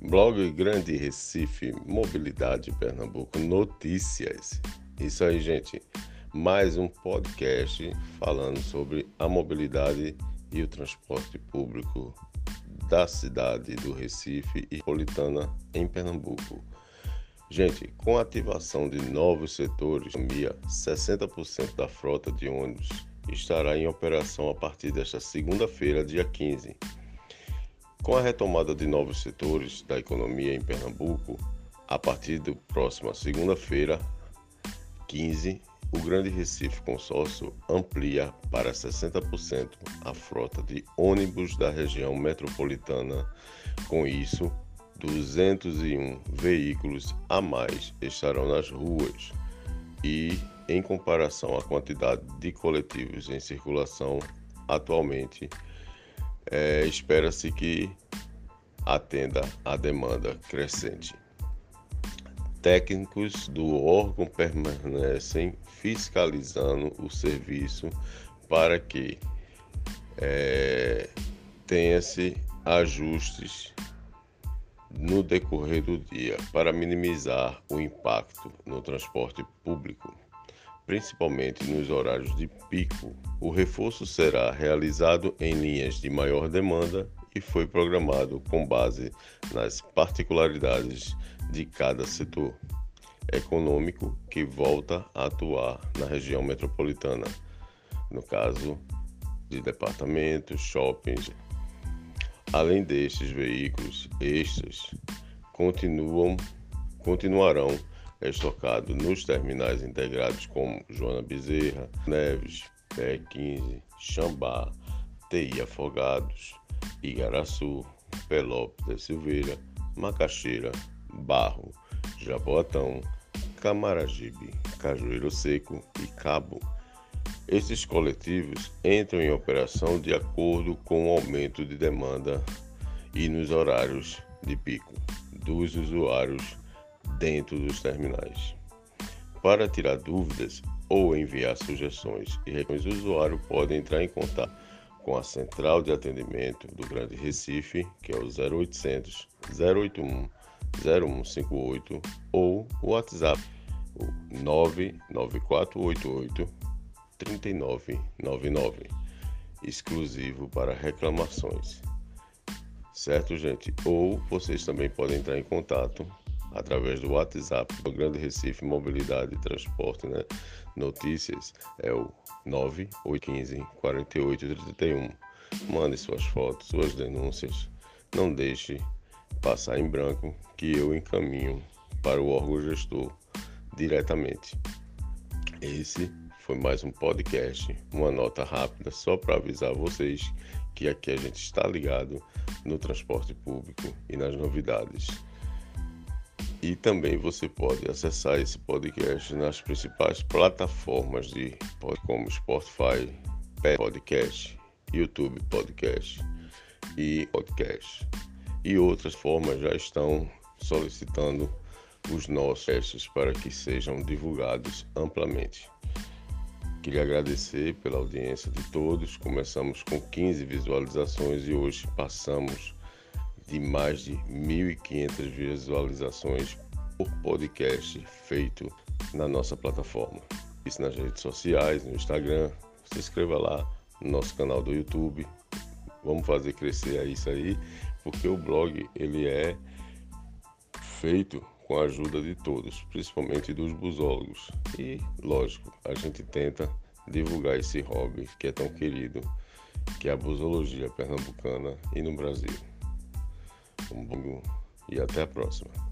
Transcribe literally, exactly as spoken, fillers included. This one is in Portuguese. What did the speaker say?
Blog Grande Recife, Mobilidade Pernambuco, Notícias. Isso aí, gente. Mais um podcast falando sobre a mobilidade e o transporte público da cidade do Recife e metropolitana em Pernambuco. Gente, com a ativação de novos setores, sessenta por cento da frota de ônibus estará em operação a partir desta segunda-feira, dia quinze. Com a retomada de novos setores da economia em Pernambuco, a partir da próxima segunda-feira, quinze, o Grande Recife Consórcio amplia para sessenta por cento a frota de ônibus da região metropolitana. Com isso, duzentos e um veículos a mais estarão nas ruas e, em comparação à quantidade de coletivos em circulação atualmente, É, espera-se que atenda à demanda crescente. Técnicos do órgão permanecem fiscalizando o serviço para que é, tenha-se ajustes no decorrer do dia para minimizar o impacto no transporte público, principalmente nos horários de pico. O reforço será realizado em linhas de maior demanda e foi programado com base nas particularidades de cada setor econômico que volta a atuar na região metropolitana, no caso de departamentos, shoppings. Além destes veículos extras, continuam, continuarão estocado nos terminais integrados como Joana Bezerra, Neves, P E quinze, Xambá, T I Afogados, Igaraçu, Pelópolis da Silveira, Macaxeira, Barro, Jaboatão, Camaragibe, Cajueiro Seco e Cabo. Esses coletivos entram em operação de acordo com o aumento de demanda e nos horários de pico dos usuários dentro dos terminais. Para tirar dúvidas ou enviar sugestões e reclamações, o usuário pode entrar em contato com a Central de Atendimento do Grande Recife, que é o zero oitocentos, zero oito um, zero um cinco oito, ou o WhatsApp, o nove nove quatro oito oito, três nove nove nove, exclusivo para reclamações. Certo, gente? Ou vocês também podem entrar em contato através do WhatsApp do Grande Recife Mobilidade e Transporte, né? Notícias é o nove oito um cinco, quatro oito três um. Mande suas fotos, suas denúncias. Não deixe passar em branco que eu encaminho para o órgão gestor diretamente. Esse foi mais um podcast, uma nota rápida só para avisar vocês que aqui a gente está ligado no transporte público e nas novidades. E também você pode acessar esse podcast nas principais plataformas de como Spotify, Podcast, YouTube Podcast e Podcast. E outras formas já estão solicitando os nossos testes para que sejam divulgados amplamente. Queria agradecer pela audiência de todos. Começamos com quinze visualizações e hoje passamos de mais de mil e quinhentas visualizações por podcast feito na nossa plataforma. Isso nas redes sociais, no Instagram. Se inscreva lá no nosso canal do YouTube. Vamos fazer crescer isso aí, porque o blog ele é feito com a ajuda de todos, principalmente dos busólogos. E, lógico, a gente tenta divulgar esse hobby que é tão querido, que é a busologia pernambucana e no Brasil. Um bom e até a próxima.